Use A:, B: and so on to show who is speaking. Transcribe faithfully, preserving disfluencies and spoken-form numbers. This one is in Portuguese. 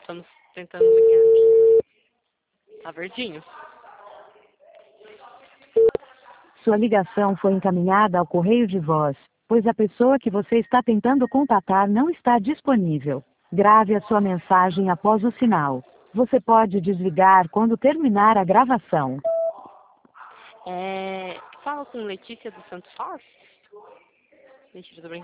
A: Estamos tentando ligar. Tá verdinho.
B: Sua ligação foi encaminhada ao correio de voz, pois a pessoa que você está tentando contatar não está disponível. Grave a sua mensagem após o sinal. Você pode desligar quando terminar a gravação.
A: É... Fala com Letícia do Santos Force? Mentira, tô brincando.